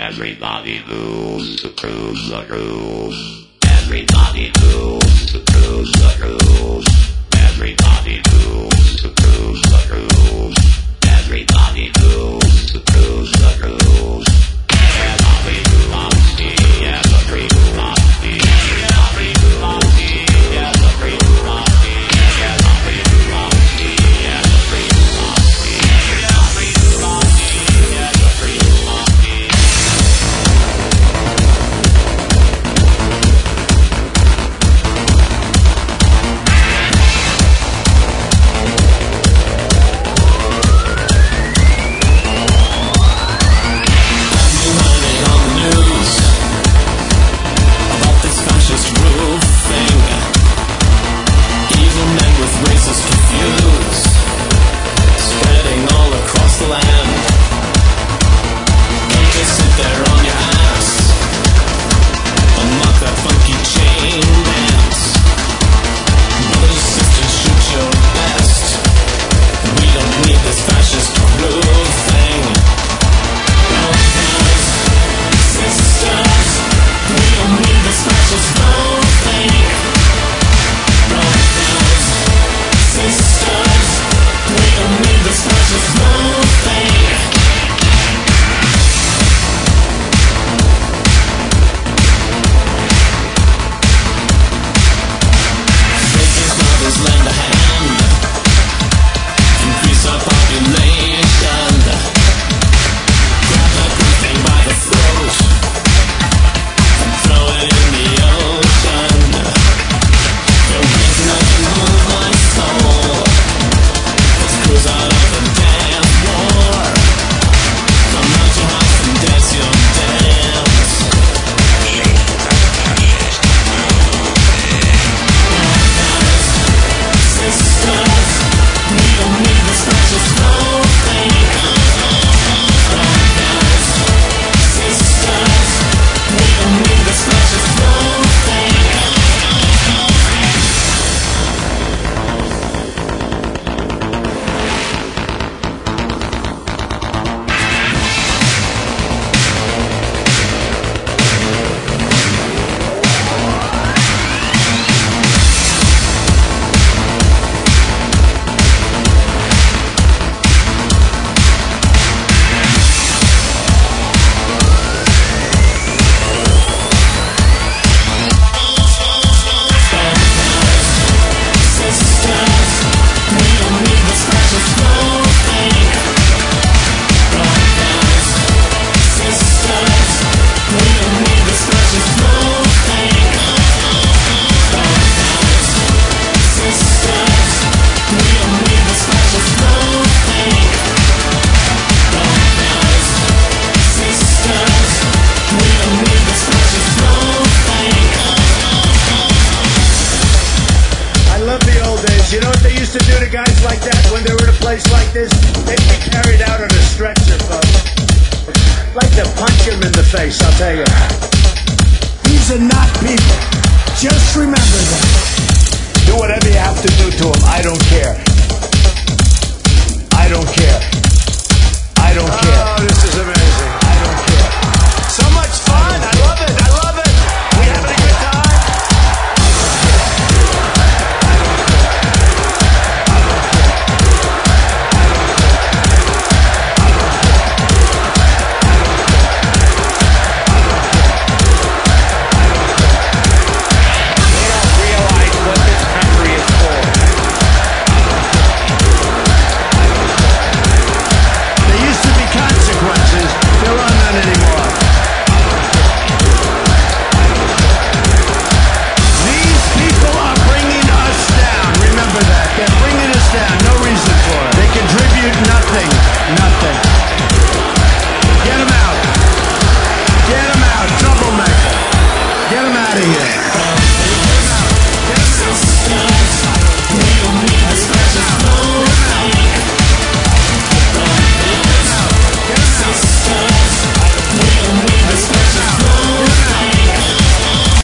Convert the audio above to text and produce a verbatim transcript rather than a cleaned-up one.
Everybody moves to cruise the groove. Everybody moves to cruise the groove. Everybody moves to cruise the groove. Everybody moves to cruise the groove. Everybody moves to yes, the groove must be. Everybody moves to yes, the groove must be. Everybody moves to yes, the groove must be. Everybody moves to yes, the groove must be. You know what they used to do to guys like that when they were in a place like this? They'd be carried out on a stretcher, folks. Like to punch him in the face, I'll tell you. These are not people. Just remember that. Do whatever you have to do to him. I don't care. I don't care. I don't care. Oh, this is amazing.